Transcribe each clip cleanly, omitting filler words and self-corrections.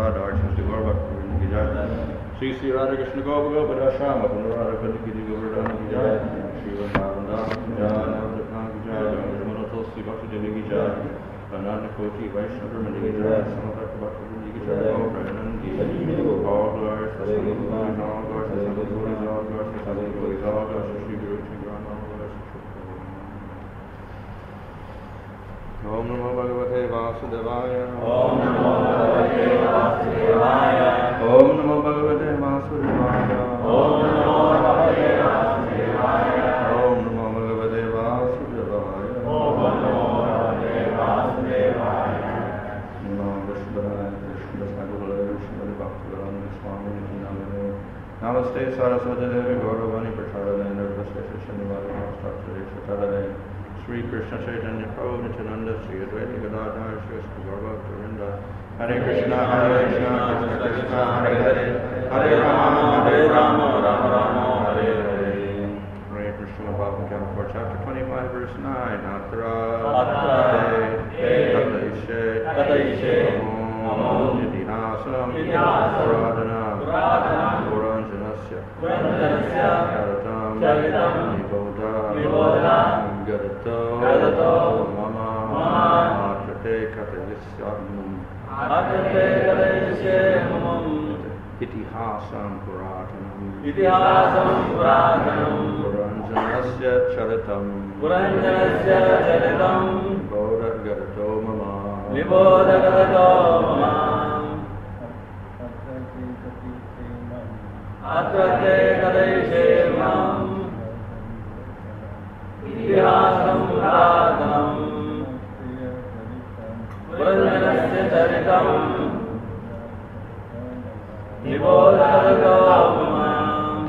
Prasad, Archon to Gorba, Sri Sri Radha Krishna Gopa Gopa Shama, Radha Kandiki Govardhan Gijay, Shiva Navanda Gijay, Navadhan Gijay, Monotosi Bhakti Devi Gijay, Ananda Koti Vaishnava Gijay, Samataka Bhakti Gijay, Pranandi, all glories, all glories, all glories, all glories, all glories, Shri Guru Chingran, all glories. Om Namo Bhagavate Vasudevaya. Om Namo Bhagavate Vasudevaya. Om Namo Bhagavate Vasudevaya. Om Namo Bhagavate Vasudevaya. Om Namo Bhagavate Vasudevaya. Om Namo Bhagavate Vasudevaya. Namo Vishwadaya Krishna Saguraya Vishwari Bhaktivedanta Swami Namaste. Namaste Saraswati Devi Gauravani Prachadane Nirvasya Shanivadi Namaste Shatadane. Sri Krishna Chaitanya Prabhu Nityananda Sri Advaita Gadadhar Sri Gaura Govinda Hare Krishna Hare Krishna Krishna Krishna Hare Hare Hare Rama Rama Rama Hare Hare. Hare Krishna Bhagavad Gita chapter 25 verse 9 Atra Kataishe Namo Nidihasam Puradana Puranjanasya Charitam Niboda Gadato Mama Atrate Katayisyamum Itihasam Puratanam Puranjanasya Charitam Niboda Gadato Mama Atrate Katayisyamum Itihasam Puratanam Puranjanasya Charitam Niboda Mama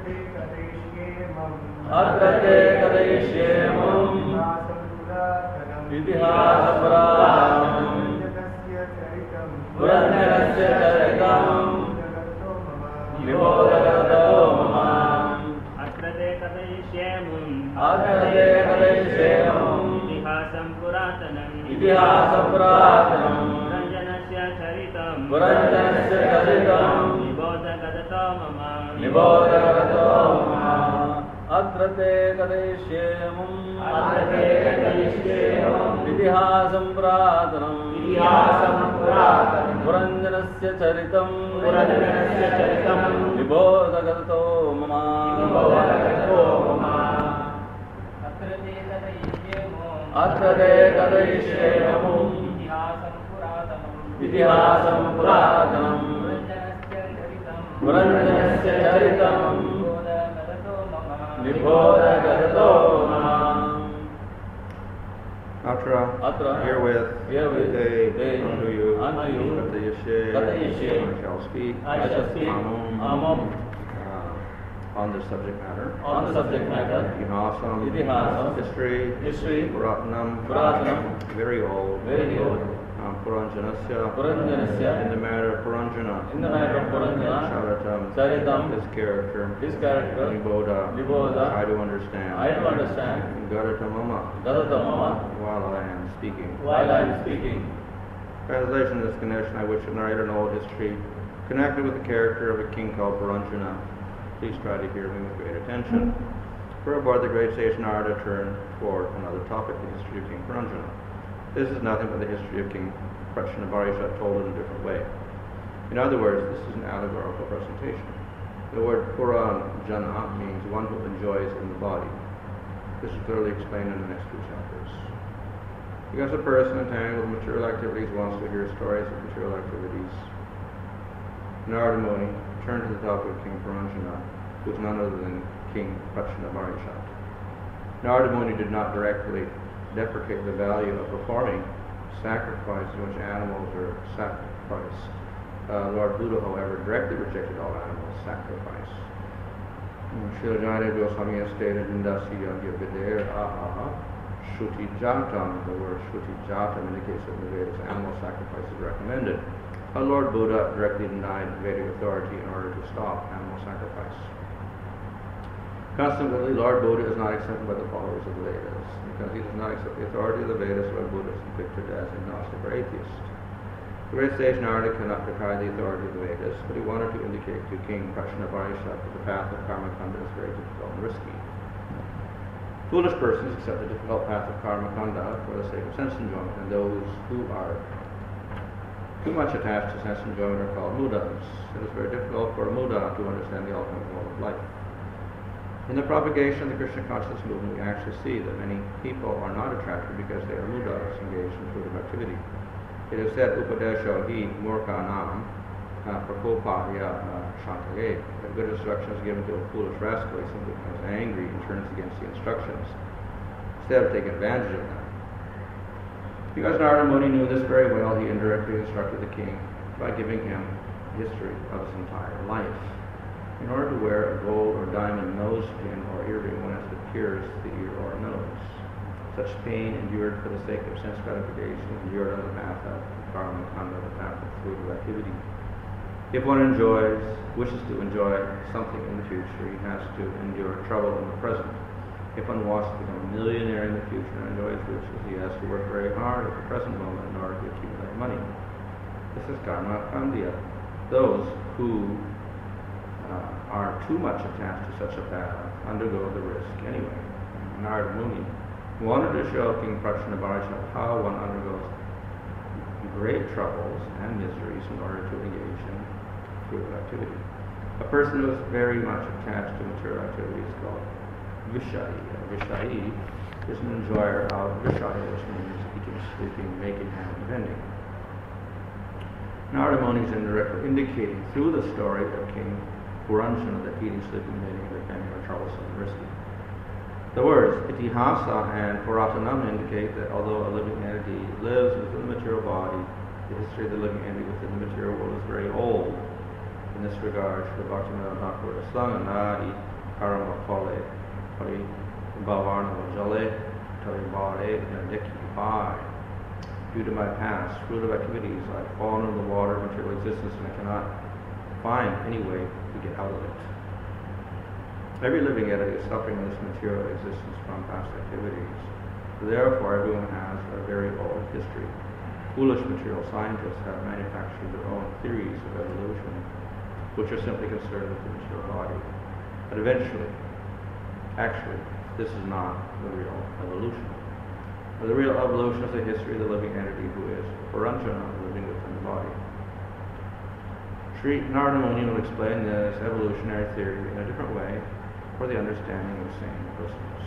Atrate Kadayishyamam Itihasam Puratanam Puranjanasya Charitam Niboda Mama Atrate Kadayishyamam Itihasam Puratanam Puranjanasya Charitam Niboda Mama Atrate Kadayishyamam Itihasam Puratanam Puranjanasya Charitam Niboda Mama Atrate Kadayishyamam Itihasam Puratanam Puranjanasya Charitam Niboda Mama. Atra, herewith, they unto you, Katayashe, I shall speak, Amam, on the subject matter, Itihasam, history, Puratanam, very old, Puranjanasya, in the matter of Puranjana, Charitam, his character, Niboda, I do understand, Gadatamama, while I am speaking. Translation of this connection, I wish to narrate an old history connected with the character of a king called Puranjana. Please try to hear me with great attention. For aboard the great sage Narada turned for another topic, the history of King Puranjana. This is nothing but the history of King Prachanabarisha told in a different way. In other words, this is an allegorical presentation. The word Puranjana means one who enjoys in the body. This is clearly explained in the next two chapters. Because a person entangled with material activities wants to hear stories of material activities, Narada Muni turned to the topic of King Puranjana, who is none other than King Prachanabarisha. Narada Muni did not directly deprecate the value of performing sacrifices in which animals are sacrificed. Lord Buddha, however, directly rejected all animal sacrifice. Srila Jnana Goswami has stated in Dasi Yagya Vidher Aha Shruti Jatam, the word Shruti Jatam indicates that in the Vedas animal sacrifice is recommended. Lord Buddha directly denied Vedic authority in order to stop animal sacrifice. Consequently, Lord Buddha is not accepted by the followers of the Vedas. Because he does not accept the authority of the Vedas, Lord Buddha is depicted as agnostic or atheist. The great sage Narada cannot decry the authority of the Vedas, but he wanted to indicate to King Prashnavarishad that the path of Karmakanda is very difficult and risky. Foolish persons accept the difficult path of Karmakanda for the sake of sense enjoyment, and those who are too much attached to sense enjoyment are called mudas. It is very difficult for a muda to understand the ultimate goal of life. In the propagation of the Krishna consciousness movement, we actually see that many people are not attracted because they are mudas engaged in fruitive activity. It is said, Upadesho hi murkanam prakopadya shantaye, that good instruction is given to a foolish rascal, he simply becomes angry and turns against the instructions, instead of taking advantage of them. Because Narada Muni knew this very well, he indirectly instructed the king by giving him the history of his entire life. In order to wear a gold or diamond nose pin or earring, one has to pierce the ear or nose. Such pain endured for the sake of sense gratification, endured on the path of karma, on the path of fruitive activity. If one wishes to enjoy something in the future, he has to endure trouble in the present. If one wants to become a millionaire in the future and enjoy his riches, he has to work very hard at the present moment in order to accumulate money. This is karma kandya. Those who are too much attached to such a path undergo the risk anyway. Narada Muni wanted to show King Prashnavarishad how one undergoes great troubles and miseries in order to engage in fruitive activity. A person who is very much attached to material activity is called Vishayi. Vishayi is an enjoyer of Vishaya, which means eating, sleeping, making, and vending. Narada Muni is indirectly indicating through the story of King Puranjana that eating, sleeping, mating, and vending are troublesome and risky. The words Itihasa and Puratanam indicate that although a living entity lives within the material body, the history of the living entity within the material world is very old. In this regard, Srila Bhaktivinoda Thakur has sung Nadi Karama Pale Pari Bhavarna Jale Tari Bhare Nandiki Bhai. Due to my past fruitive activities, I've fallen into the water of material existence and I cannot find any way to get out of it. Every living entity is suffering in this material existence from past activities. Therefore, everyone has a very old history. Foolish material scientists have manufactured their own theories of evolution, which are simply concerned with the material body. But actually, this is not the real evolution. The real evolution is the history of the living entity who is Puranjana, living within the body. Sri Narada Muni will explain this evolutionary theory in a different way for the understanding of sane persons.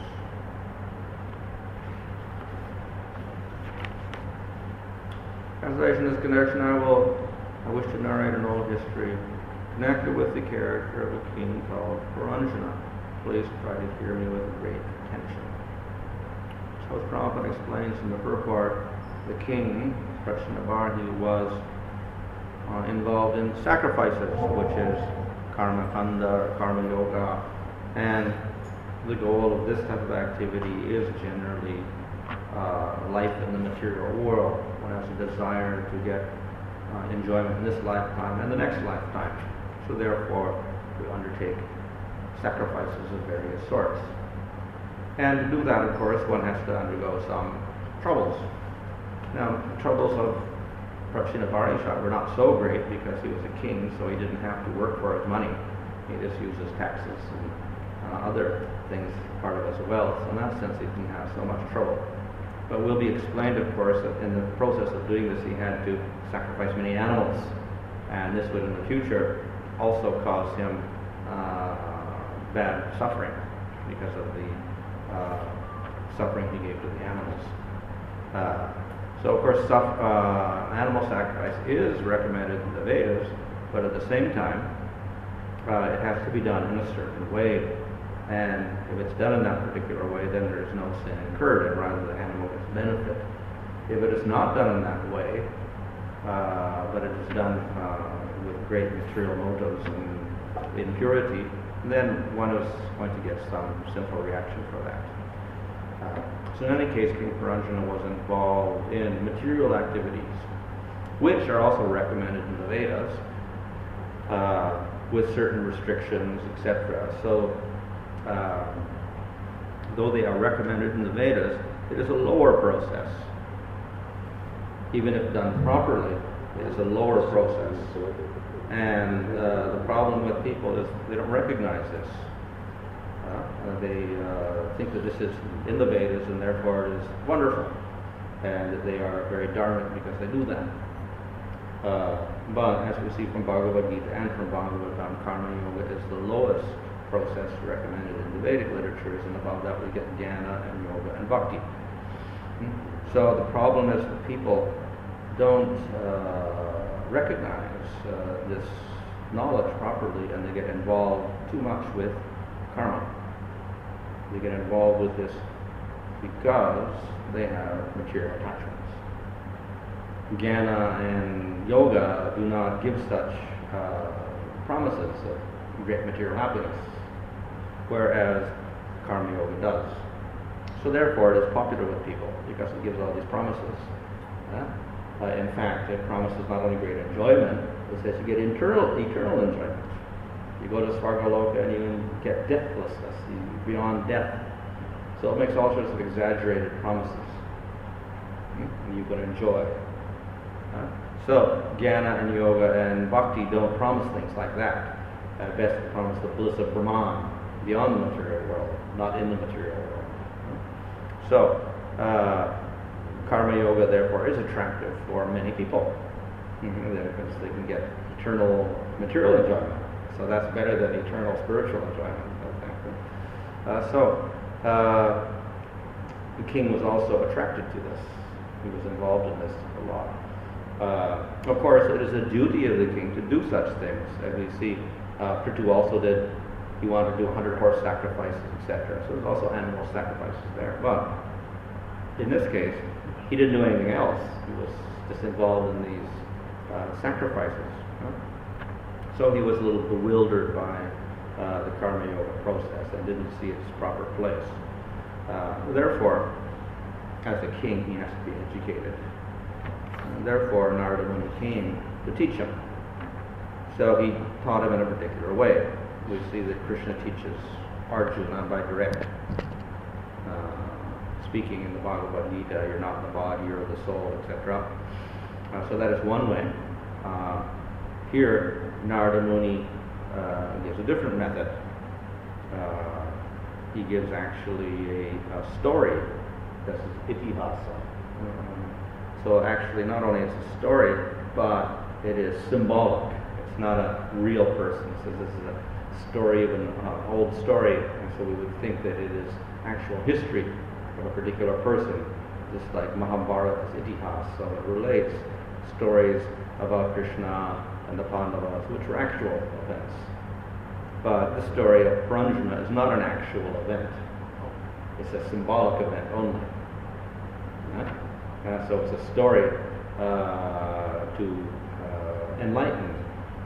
Translation is connection. I wish to narrate an old history connected with the character of a king called Puranjana. Please try to hear me with great attention. So as Prabhupada explains in the purport, the king, Prashnavarhi, was involved in sacrifices, which is karma kanda, karma yoga, and the goal of this type of activity is generally life in the material world. One has a desire to get enjoyment in this lifetime and the next lifetime. So therefore, we undertake sacrifices of various sorts. And to do that, of course, one has to undergo some troubles. Now, the troubles of Prashnavarishad were not so great because he was a king, so he didn't have to work for his money. He just uses taxes and other things part of his wealth. So in that sense, he didn't have so much trouble. But will be explained, of course, that in the process of doing this, he had to sacrifice many animals. And this would, in the future, also cause him bad suffering because of the suffering he gave to the animals. So, of course, animal sacrifice is recommended in the Vedas, but at the same time, it has to be done in a certain way. And if it's done in that particular way, then there is no sin incurred, and rather the animal gets benefit. If it is not done in that way, but it is done with great material motives and impurity, then one is going to get some sinful reaction for that. So in any case, King Puranjana was involved in material activities, which are also recommended in the Vedas, with certain restrictions, etc. So, though they are recommended in the Vedas, it is a lower process. Even if done properly, is a lower process. And the problem with people is they don't recognize this. They think that this is in the Vedas and therefore it is wonderful, and that they are very dharmic because they do that. But as we see from Bhagavad Gita and from Bhagavatam, Karma Yoga is the lowest process recommended in the Vedic literatures, and above that we get Jnana and Yoga and Bhakti. So the problem is that people don't recognize this knowledge properly, and they get involved too much with karma. They get involved with this because they have material attachments. Jnana and yoga do not give such promises of great material happiness, whereas karma yoga does. So therefore it is popular with people because it gives all these promises. In fact, it promises not only great enjoyment, it says you get eternal enjoyment. You go to Svargaloka and you get deathlessness, beyond death. So it makes all sorts of exaggerated promises. And you can enjoy. So Jnana and Yoga and Bhakti don't promise things like that. At best they promise the bliss of Brahman, beyond the material world, not in the material world. So Karma Yoga therefore is attractive for many people, because they can get eternal material enjoyment. So that's better than eternal spiritual enjoyment, I think. The king was also attracted to this. He was involved in this a lot. Of course, it is a duty of the king to do such things. As we see, Prithu also did. He wanted to do 100 horse sacrifices, etc. So there's also animal sacrifices there. But in this case, he didn't do anything else. He was just involved in these sacrifices. So he was a little bewildered by the Karma Yoga process and didn't see its proper place. Therefore, as a king, he has to be educated. And therefore, Narada Muni came to teach him. So he taught him in a particular way. We see that Krishna teaches Arjuna by direct speaking in the Bhagavad Gita, you're not the body, you're the soul, etc. So that is one way. Here, Narada Muni gives a different method. He gives actually a story. This is itihasa. So actually, not only is it a story, but it is symbolic. It's not a real person. So this is a story of an old story, and so we would think that it is actual history of a particular person, just like Mahabharata is itihas. So it relates stories about Krishna and the Pandavas, which were actual events. But the story of Paranjana is not an actual event. It's a symbolic event only. So it's a story to enlighten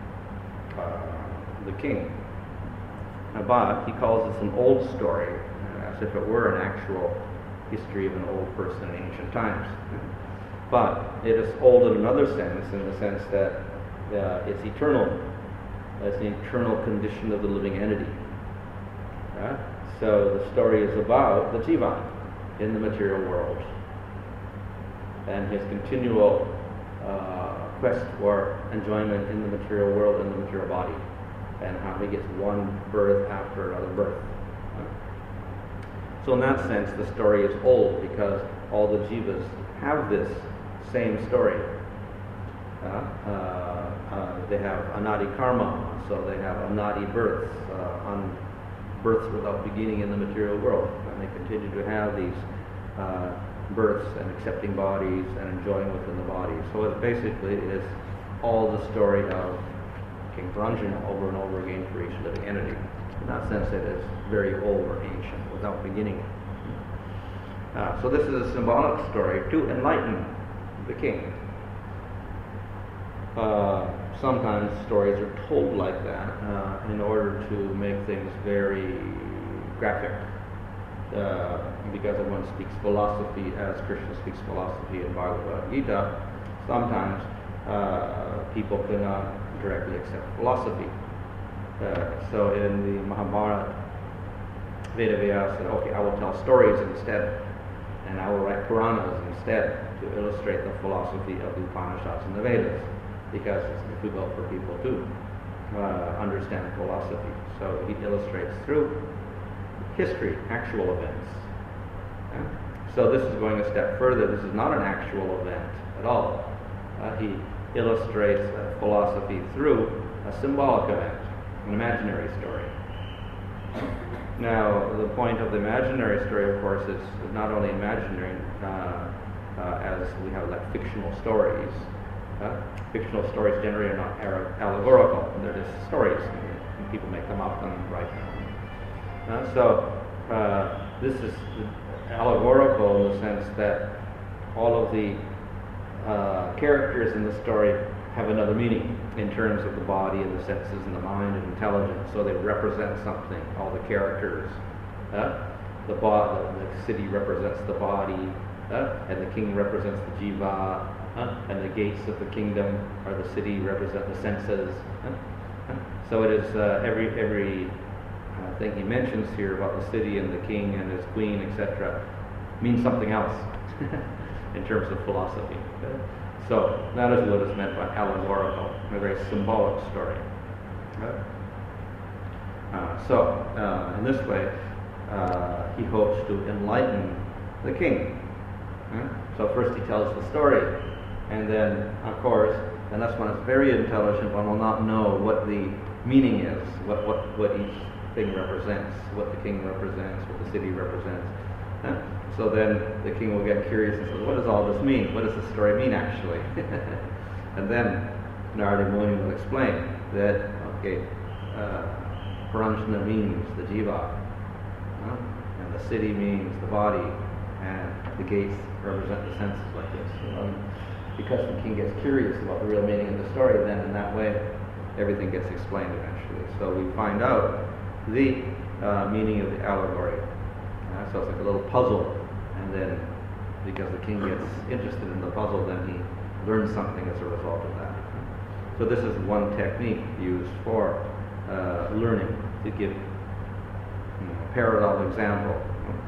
the king. But he calls this an old story, as if it were an actual history of an old person in ancient times. But it is old in another sense, in the sense that it's eternal. It's the eternal condition of the living entity. So the story is about the jiva in the material world and his continual quest for enjoyment in the material world and the material body, and how he gets one birth after another birth. So in that sense, the story is old because all the jivas have this same story. They have anadi karma, so they have anadi births, births without beginning in the material world, and they continue to have these births and accepting bodies and enjoying within the body. So it basically is all the story of King Paranjana over and over again for each living entity. In that sense, it is very old or ancient, without beginning. So this is a symbolic story to enlighten the king. Sometimes stories are told like that in order to make things very graphic. Because one speaks philosophy as Krishna speaks philosophy in Bhagavad Gita, sometimes people cannot directly accept philosophy. So in the Mahabharata, Vedavyasa said, okay, I will tell stories instead, and I will write Puranas instead to illustrate the philosophy of the Upanishads and the Vedas. because it's difficult for people to understand philosophy. So he illustrates through history, actual events. So this is going a step further. This is not an actual event at all. He illustrates philosophy through a symbolic event, an imaginary story. Now, the point of the imaginary story, of course, is not only imaginary, as we have like fictional stories. Fictional stories generally are not allegorical. They're just stories. And people make them up and write them. So this is allegorical in the sense that all of the characters in the story have another meaning in terms of the body and the senses and the mind and intelligence. So they represent something. All the characters. The city represents the body, and the king represents the jiva, and the gates of the kingdom or the city represent the senses. So it is every thing he mentions here about the city and the king and his queen, etc., means something else in terms of philosophy. So that is what is meant by allegorical, a very symbolic story. So in this way, he hopes to enlighten the king. So first he tells the story, and then, of course, and that's when it's very intelligent, one will not know what the meaning is, what each thing represents, what the king represents, what the city represents. So then the king will get curious and say, what does all this mean? What does this story mean, actually? And then Narada Muni will explain that, okay, Paranjana means the jiva, and the city means the body, and the gates represent the senses, like this. Because the king gets curious about the real meaning of the story, then in that way everything gets explained eventually. So we find out the meaning of the allegory. So it's like a little puzzle, and then because the king gets interested in the puzzle, then he learns something as a result of that. So this is one technique used for learning, to give a parallel example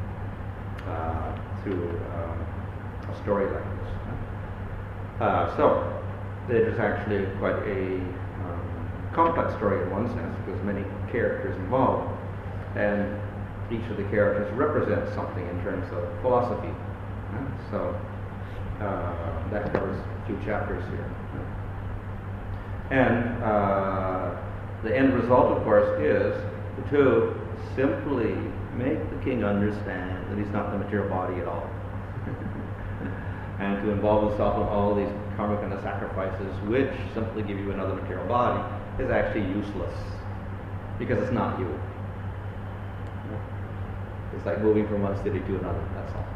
through a story like this. So it is actually quite a complex story in one sense, because many characters involved, and each of the characters represents something in terms of philosophy. So that covers a few chapters here. And the end result, of course, is to simply make the king understand that he's not the material body at all. And to involve himself in all these karmic and the sacrifices, which simply give you another material body, is actually useless, because it's not you. It's like moving from one city to another, that's all.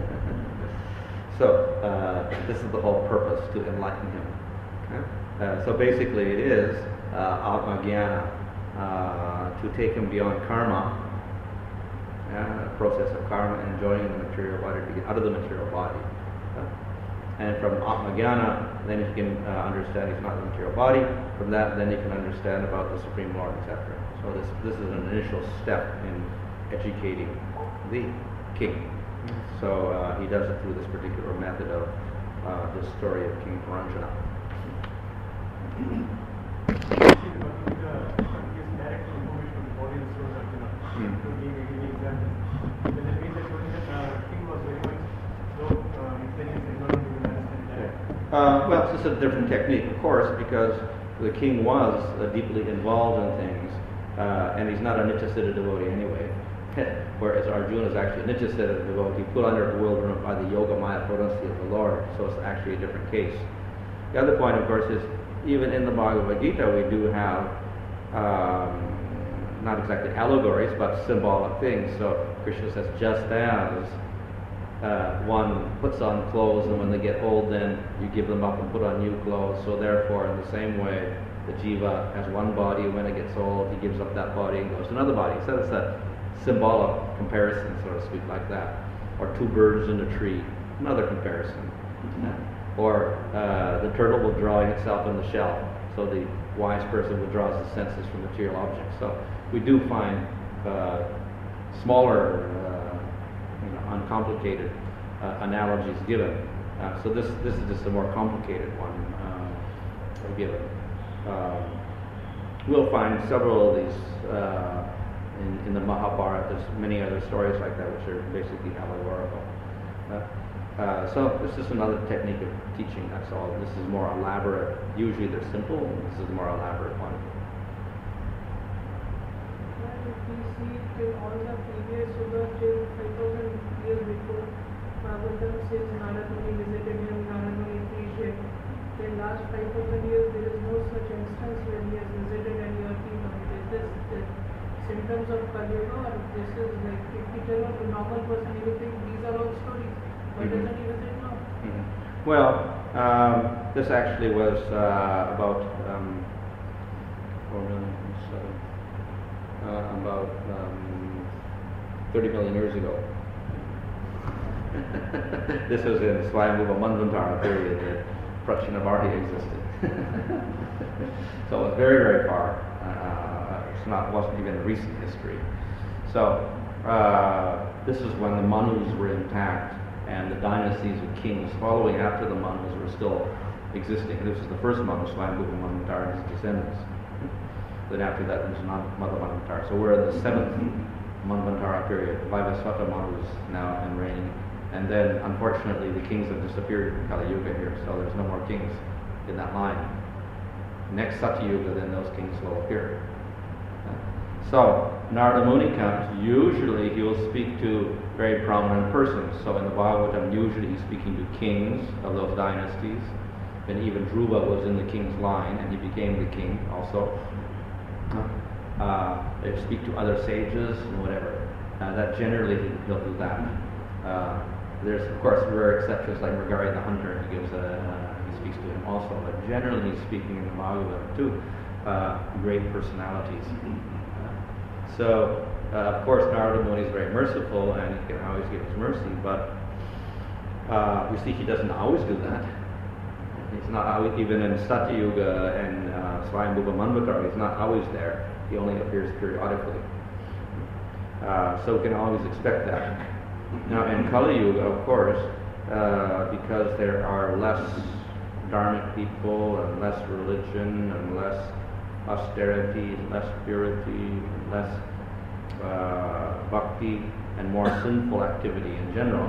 So this is the whole purpose, to enlighten him. So basically it is Atmagyana, to take him beyond karma, process of karma, and enjoying the material body, to get out of the material body. And from Atmagyana, then he can understand he's not the material body. From that, then he can understand about the Supreme Lord, etc. So this is an initial step in educating the king. So he does it through this particular method of the story of King Paranjana. Well, it's just a different technique, of course, because the king was deeply involved in things, and he's not a Nityasiddha devotee anyway. Whereas Arjuna is actually a Nityasiddha devotee, put under bewilderment by the yoga maya potency of the Lord, so it's actually a different case. The other point, of course, is even in the Bhagavad Gita we do have not exactly allegories, but symbolic things. So Krishna says, just as one puts on clothes, and when they get old, then you give them up and put on new clothes. So therefore, in the same way, the jiva has one body, and when it gets old, he gives up that body and goes to another body. So it's a symbolic comparison, so to speak, like that. Or two birds in a tree, another comparison. Or the turtle withdrawing itself in the shell. So the wise person withdraws the senses from material objects. So we do find smaller, uncomplicated analogies given. So this is just a more complicated one. given. We'll find several of these in the Mahabharata. There's many other stories like that which are basically allegorical. So this is another technique of teaching, that's all. This is more elaborate. Usually they're simple, and this is a more elaborate one. If we see till all the previous Yuga till 5,000 years before, Bhagavatam says Narad Muni visited him, Narad Muni appreciated. In last 5,000 years there is no such instance where he has visited any earthly body. Is this the symptoms of Kali Yuga, or this is like, if we tell a normal person, he will think these are all stories. Why doesn't he visit now? Well, this actually was about 30 million years ago. This was in Swayambhuva Manvantara period that Prachinavarti existed. So it was very, very far. Wasn't even recent history. So this is when the Manus were intact and the dynasties of kings following after the Manus were still existing. This is the first Manu, Swayambhuva Manvantara, and his descendants. Then after that, there's Mother Manvantara. So we're in the 7th Manvantara period. Vaivasvata Manu is now in reign. And then, unfortunately, the kings have disappeared in Kali Yuga here, so there's no more kings in that line. Next Satyuga, then those kings will appear. So, Narada Muni comes. Usually, he will speak to very prominent persons. So, in the Bhagavatam, usually he's speaking to kings of those dynasties. And even Dhruva was in the king's line, and he became the king also. They speak to other sages and whatever. That generally he'll do that. There's of course rare exceptions like Mrigari the hunter. He speaks to him also. But generally speaking, in the Bhagavatam too, great personalities. So of course Narada Muni is very merciful and he can always give his mercy. But we see he doesn't always do that. He's not always, even in Satyuga and Swayambhuva Manvantara, he's not always there. He only appears periodically. So we can always expect that. Now in Kali Yuga, of course, because there are less dharmic people and less religion and less austerity, less purity, less bhakti, and more sinful activity in general,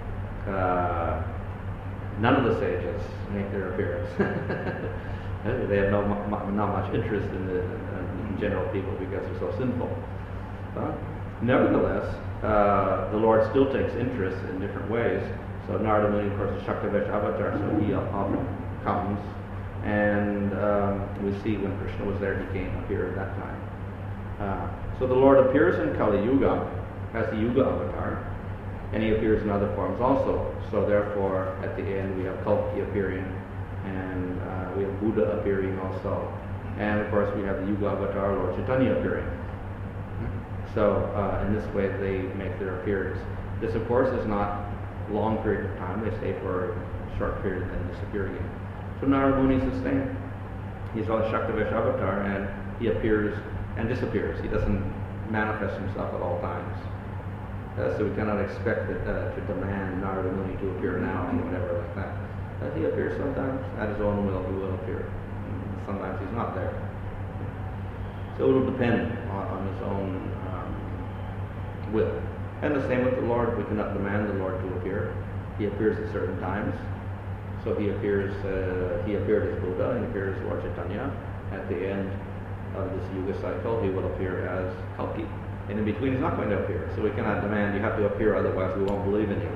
none of the sages make their appearance. They have not much interest in the general people because they're so sinful. Nevertheless, the Lord still takes interest in different ways. So Narada Muni, of course, is Shaktavesh avatar, so he often comes. And we see when Krishna was there, he appeared at that time. So the Lord appears in Kali Yuga as the Yuga avatar, and he appears in other forms also. So therefore, at the end, we have Kalki appearing, and we have Buddha appearing also. And of course, we have the Yuga avatar, Lord Chaitanya, appearing. So in this way, they make their appearance. This, of course, is not a long period of time. They stay for a short period and then disappear again. So Narada Muni is the same. He's on Shaktavesh avatar, and he appears and disappears. He doesn't manifest himself at all times. So we cannot expect to demand Narada Muni to appear now or whatever like that. He appears sometimes at his own will. He will appear. Sometimes he's not there. So it will depend on his own will. And the same with the Lord. We cannot demand the Lord to appear. He appears at certain times. So he appeared as Buddha, and he appeared as Lord Chaitanya. At the end of this Yuga cycle, he will appear as Kalki. And in between, he's not going to appear. So we cannot demand you have to appear, otherwise we won't believe in you.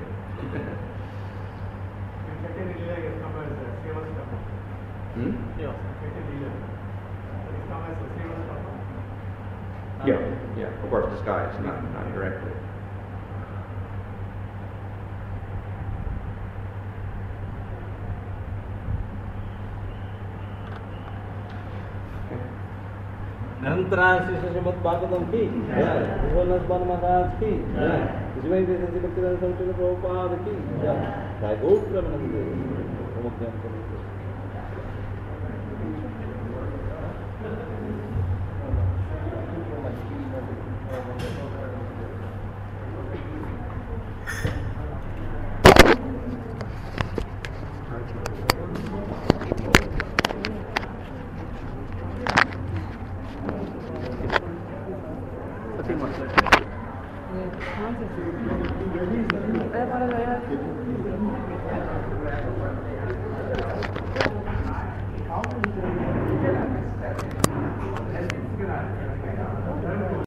Yeah, of course, disguise, not directly. Nantara Srimad Bhagavatam ki jai, Vishwanath Maharaj ki jai, Vishwai Desansi Bhaktivedanta Swami Prabhupada ki jai, Jai Gaur Premanande. कहाँ से?